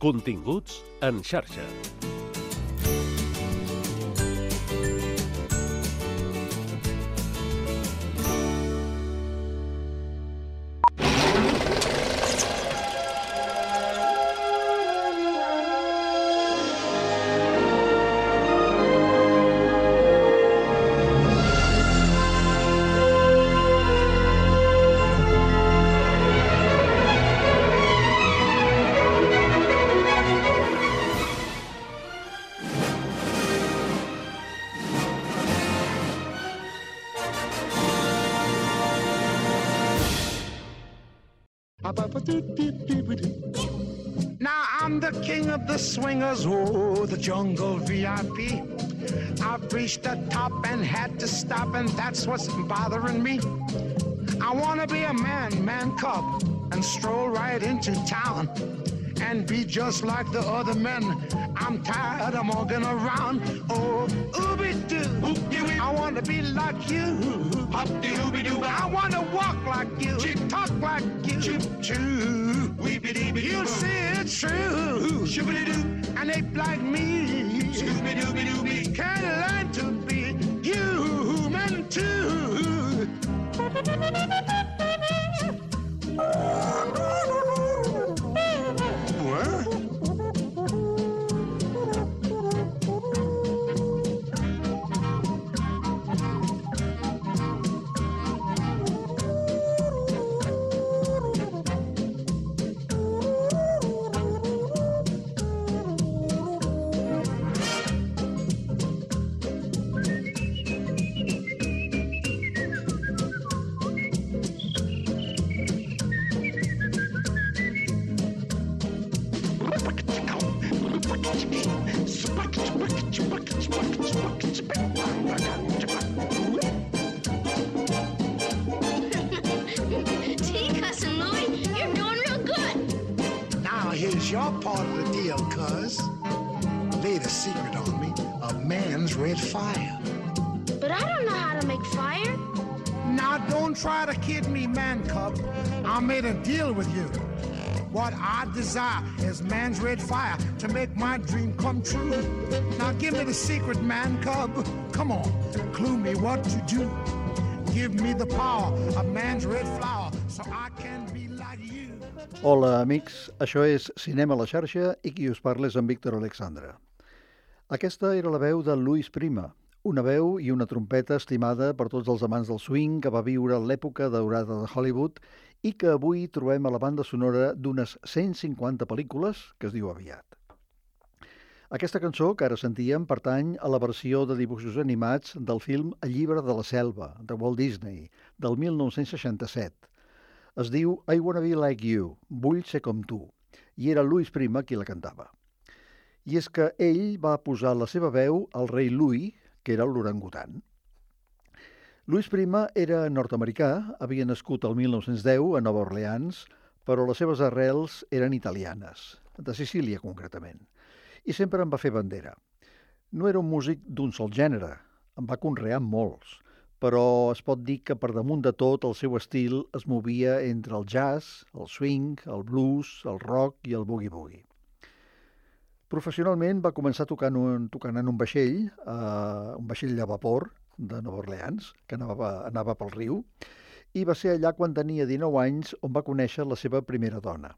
Continguts en xarxa. Now I'm the king of the swingers, oh, the jungle VIP. I've reached the top and had to stop, and that's what's bothering me. I wanna be a man cub, and stroll right into town, and be just like the other men. I'm tired of walking around. Oh, ooby-doo, I wanna be like you. I wanna walk like you, talk like you, you'll see it's true. An ape like me can learn to be human too. Your part of the deal, cuz. Lay the secret on me of man's red fire. But I don't know how to make fire. Now don't try to kid me, man cub. I made a deal with you. What I desire is man's red fire to make my dream come true. Now give me the secret, man cub. Come on, clue me what to do. Give me the power of man's red flower so I can be like you. Hola, amics. Això és Cinema a la xarxa i qui us parla és en Víctor Alexandre. Aquesta era la veu de Louis Prima, una veu i una trompeta estimada per tots els amants del swing que va viure l'època daurada de Hollywood i que avui trobem a la banda sonora d'unes 150 pel·lícules que es diu aviat. Aquesta cançó que ara sentíem pertany a la versió de dibuixos animats del film El llibre de la selva, de Walt Disney, del 1967. Es diu I Wanna Be Like You, vull ser com tu, i era Louis Prima qui la cantava. I és que ell va posar la seva veu al rei Louis, que era l'orangutan. Louis Prima era nord-americà, havia nascut el 1910 a Nova Orleans, però les seves arrels eren italianes, de Sicília concretament, i sempre en va fer bandera. No era un músic d'un sol gènere, en va conrear molts, però es pot dir que per damunt de tot el seu estil es movia entre el jazz, el swing, el blues, el rock i el boogie-boogie. Professionalment va començar tocant en un vaixell de vapor de Nova Orleans, que anava pel riu, i va ser allà quan tenia 19 anys on va conèixer la seva primera dona.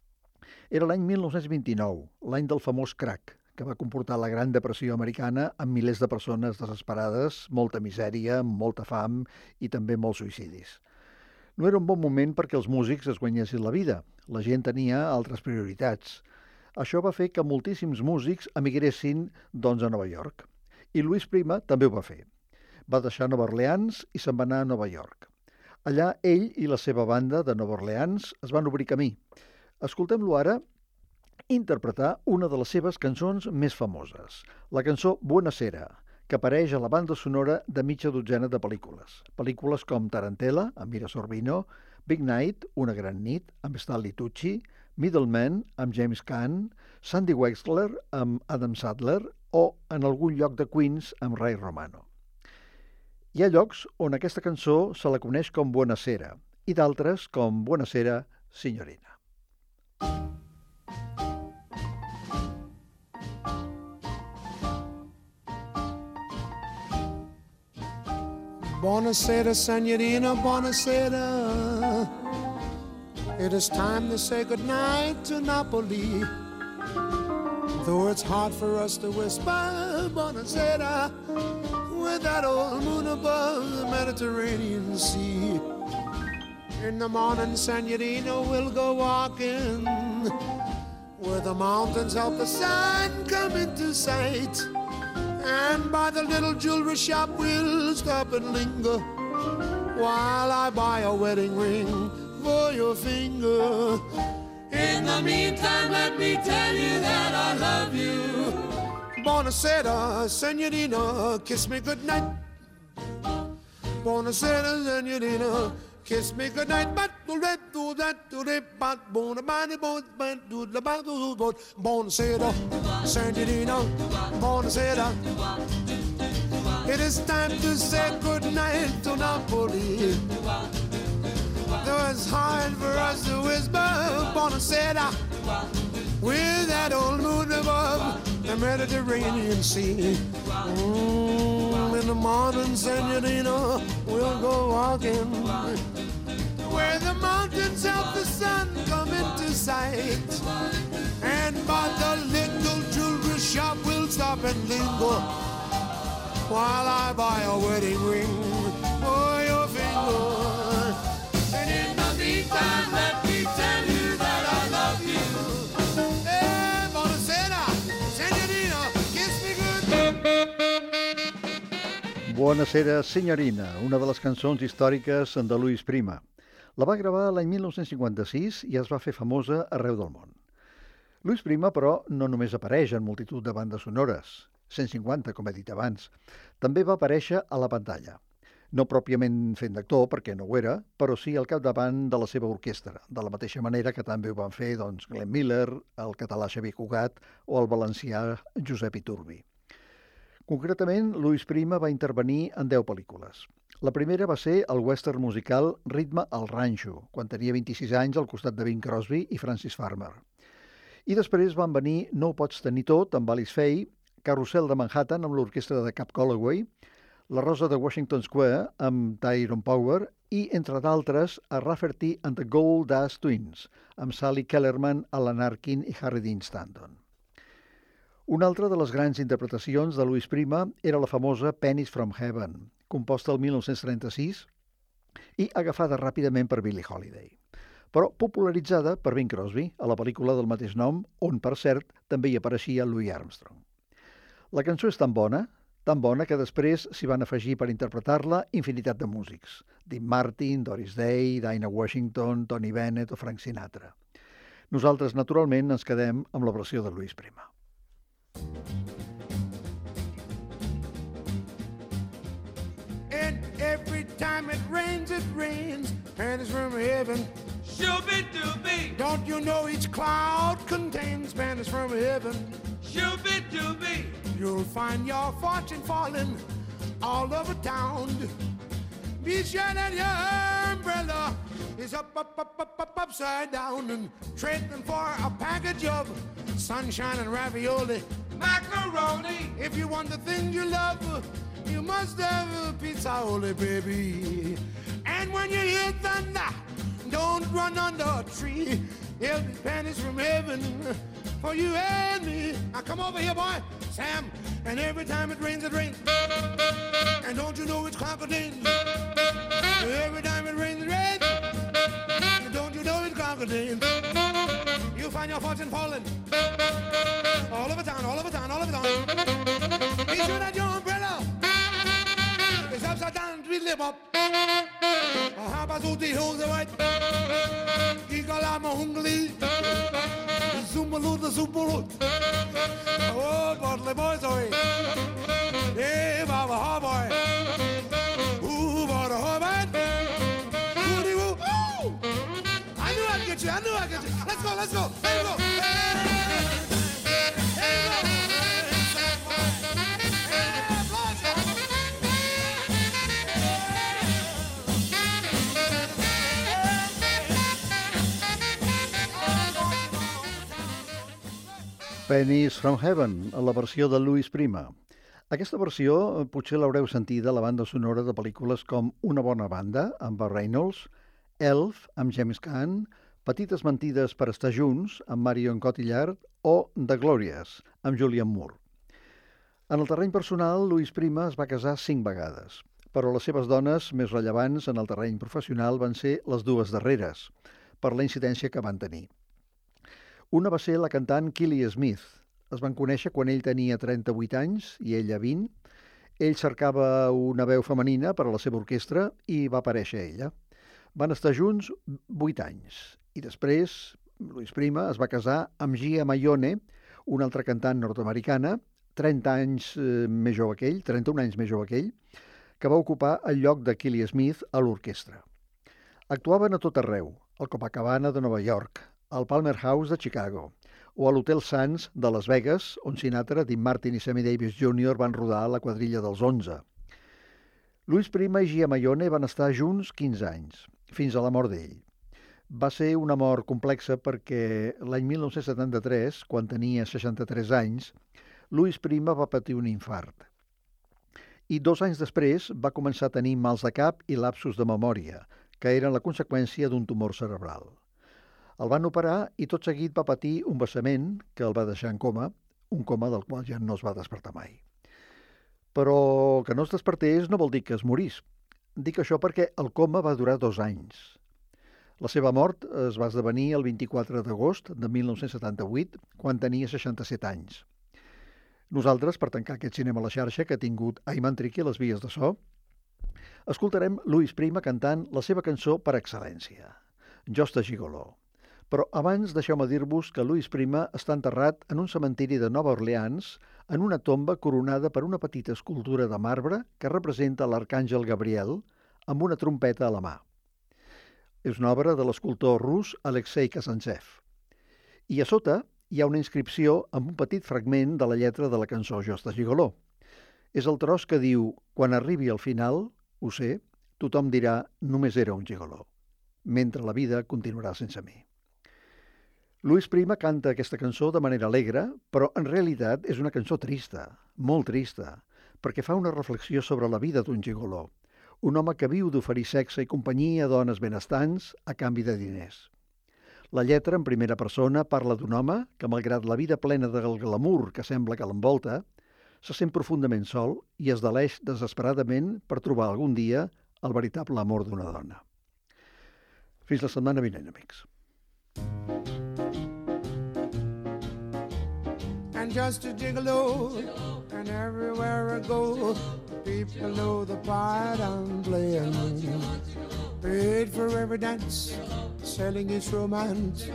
Era l'any 1929, l'any del famós crack, que va comportar la Gran Depressió americana amb milers de persones desesperades, molta misèria, molta fam i també molts suïcidis. No era un bon moment perquè els músics es guanyessin la vida. La gent tenia altres prioritats. Això va fer que moltíssims músics emigressin, a Nova York. I Louis Prima també ho va fer. Va deixar Nova Orleans i se'n va anar a Nova York. Allà ell i la seva banda de Nova Orleans es van obrir camí. Escoltem-lo ara interpretar una de les seves cançons més famoses, la cançó Buonasera, que apareix a la banda sonora de mitja dotzena de pel·lícules. Pel·lícules com Tarantella, amb Mira Sorvino, Big Night, Una gran nit, amb Stanley Tucci, Middleman, amb James Caan, Sandy Wexler, amb Adam Sandler, o En algun lloc de Queens, amb Ray Romano. Hi ha llocs on aquesta cançó se la coneix com Buonasera i d'altres com Buonasera, signorina. Buonasera, senorina, buonasera. It is time to say goodnight to Napoli. Though it's hard for us to whisper buonasera with that old moon above the Mediterranean Sea. In the morning, senorina, we'll go walking where the mountains help the sun come into sight. And by the little jewelry shop we'll stop and linger while I buy a wedding ring for your finger. In the meantime, let me tell you that I love you. Buonasera, senorina, kiss me goodnight. Buonasera, senorina, kiss me goodnight. Buonasera, senorina, buonasera. It is time to say goodnight to Napoli. Though it's hard for us to whisper buonasera with that old moon above the Mediterranean Sea. In the morning, senorina, we'll go walking where the mountains help the sun come into sight. And by the little jewelry shop we'll stop and linger while I buy a wedding ring for your finger. And in the meantime, let me tell you that I love you. Hey, buonasera, senorina, kiss me good. Buonasera, senyorina, una de les cançons històriques de Luis Prima. La va gravar l'any 1956 i es va fer famosa arreu del món. Luis Prima, però, no només apareix en multitud de bandes sonores, 150, com he dit abans. També va aparèixer a la pantalla. No pròpiament fent d'actor, perquè no ho era, però sí al capdavant de la seva orquestra, de la mateixa manera que també ho van fer Glenn Miller, el català Xavier Cugat o el valencià Josep Iturbi. Concretament, Luis Prima va intervenir en 10 pel·lícules. La primera va ser el western musical Ritme al Rancho, quan tenia 26 anys al costat de Bing Crosby i Francis Farmer. I després van venir No ho pots tenir tot, amb Alice Faye, Carrusel de Manhattan, amb l'orquestra de Cap Calloway, La Rosa de Washington Square, amb Tyrone Power, i, entre d'altres, a Rafferty and the Gold Dust Twins, amb Sally Kellerman, Alan Arkin i Harry Dean Stanton. Una altra de les grans interpretacions de Luis Prima era la famosa Pennies from Heaven, composta el 1936 i agafada ràpidament per Billie Holiday, però popularitzada per Bing Crosby a la pel·lícula del mateix nom, on, per cert, també hi apareixia Louis Armstrong. La cançó és tan bona que després s'hi van afegir per interpretar-la infinitat de músics. Dean Martin, Doris Day, Dinah Washington, Tony Bennett o Frank Sinatra. Nosaltres, naturalment, ens quedem amb la versió de Luis Prima. And every time it rains, pennies from heaven. Shooby-dooby. Don't you know each cloud contains pennies from heaven? Shooby-dooby. You'll find your fortune falling all over town. Be sure that your umbrella is upside down, and trading for a package of sunshine and ravioli. Macaroni. If you want the things you love, you must have a pizza-oli, baby. And when you hear thunder, don't run under a tree. There'll be pennies from heaven for you and me. Now come over here, boy, Sam. And every time it rains, and don't you know it's crocodile? Every time it rains, and don't you know it's crocodile? You'll find your fortune falling all over town, all over town, all over town. Be sure that your umbrella is upside down, tweedle up. Habazut die Hose weit, Gigalama Hungli, Zumbalut, the Zumbalut. Oh, Bartley boys, oi. Hey, Baba Harboy. Ooh, Baba Harboy. Woody woo. Ooh! I knew I'd get you. Let's go. Let's go. Pennies from Heaven, a la versió de Luis Prima. Aquesta versió potser l'haureu sentida a la banda sonora de pel·lícules com Una bona banda, amb Burt Reynolds, Elf, amb James Caan, Petites mentides per estar junts, amb Marion Cotillard, o The Glorious, amb Julianne Moore. En el terreny personal, Louis Prima es va casar 5 vegades, però les seves dones més rellevants en el terreny professional van ser les 2 darreres, per la incidència que van tenir. Una va ser la cantant Killy Smith. Es van conèixer quan ell tenia 38 anys i ella 20. Ell cercava una veu femenina per a la seva orquestra i va aparèixer ella. Van estar junts 8 anys i després Louis Prima es va casar amb Gia Mayone, una altra cantant nord-americana, 30 anys més jove que ell, 31 anys més jove que ell, que va ocupar el lloc de Killy Smith a l'orquestra. Actuaven a tot arreu, al Copacabana de Nova York, al Palmer House de Chicago o a l'Hotel Sands de Las Vegas, on Sinatra, Dean Martin i Sammy Davis Jr. van rodar la quadrilla dels 11. Louis Prima i Gia Mayone van estar junts 15 anys, fins a la mort d'ell. Va ser una mort complexa perquè l'any 1973, quan tenia 63 anys, Louis Prima va patir un infart. I 2 anys després va començar a tenir mals de cap i lapsus de memòria, que eren la conseqüència d'un tumor cerebral. El van operar i tot seguit va patir un vessament que el va deixar en coma, un coma del qual ja no es va despertar mai. Però que no es despertés no vol dir que es morís. Dic això perquè el coma va durar 2 anys. La seva mort es va esdevenir el 24 d'agost de 1978, quan tenia 67 anys. Nosaltres, per tancar aquest cinema a la xarxa que ha tingut Ayman Triqui a les vies de so, escoltarem Louis Prima cantant la seva cançó per excel·lència, Just a Gigolo. Però abans deixeu-me dir-vos que Louis Prima està enterrat en un cementiri de Nova Orleans en una tomba coronada per una petita escultura de marbre que representa l'arcàngel Gabriel amb una trompeta a la mà. És una obra de l'escultor rus Alexei Kazantsev. I a sota hi ha una inscripció amb un petit fragment de la lletra de la cançó Just a Gigolo. És el tros que diu: quan arribi al final, ho sé, tothom dirà només era un gigoló, mentre la vida continuarà sense mi. Louis Prima canta aquesta cançó de manera alegre, però en realitat és una cançó trista, molt trista, perquè fa una reflexió sobre la vida d'un gigoló, un home que viu d'oferir sexe i companyia a dones benestants a canvi de diners. La lletra, en primera persona, parla d'un home que, malgrat la vida plena del glamour que sembla que l'envolta, se sent profundament sol i es deleix desesperadament per trobar algun dia el veritable amor d'una dona. Fins la setmana vinent, amics. And just a gigolo, and everywhere I go, people know the part I'm playing. Paid for every dance, selling its romance.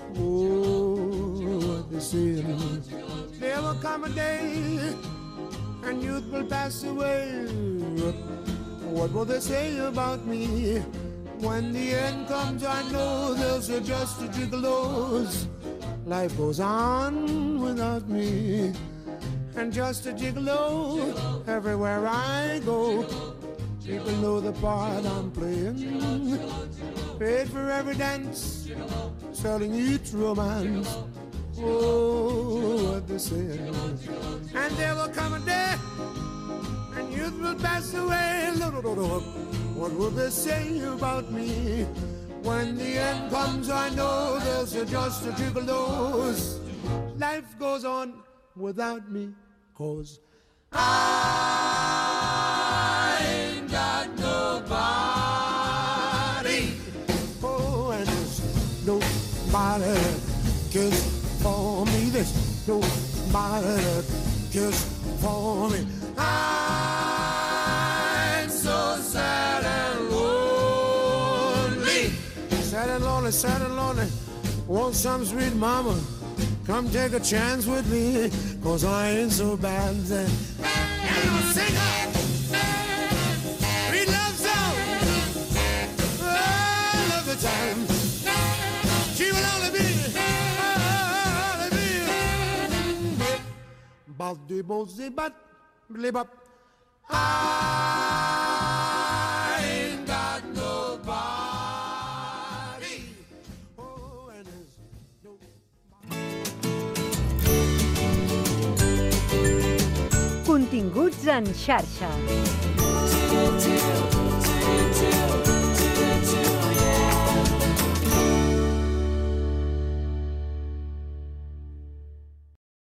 Oh, what they say. There will come a day, and youth will pass away. What will they say about me? When the end comes, I know they'll say just a gigolos. Life goes on without me. And just a gigolo, everywhere I go, people know the part I'm playing. Paid for every dance, selling each romance. Oh, what they say. And there will come a day, and youth will pass away. What will they say about me? When the end comes, I know they'll say just a gigolos. Life goes on without me. 'Cause I ain't got nobody. Oh, and there's nobody that cares for me. There's nobody that cares for me. I'm so sad and lonely. Sad and lonely, sad and lonely. Want some sweet mama? Come take a chance with me, 'cause I ain't so bad. And I'll sing her sweet love song all of the time. She will only be Baldi Bozi Bat Blib Up. I ain't got nobody. Continguts en xarxa.